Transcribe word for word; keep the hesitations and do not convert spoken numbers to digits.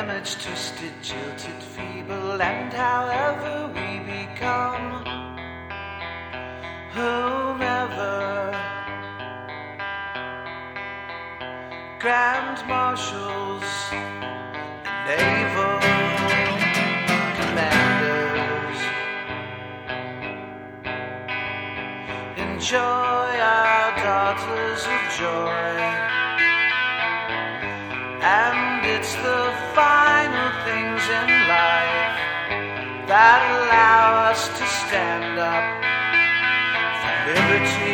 damaged, twisted, jilted, feeble, and however we become, whomever, grand marshals, naval commanders, enjoy our daughters of joy. And it's the final things in life that allow us to stand up for liberty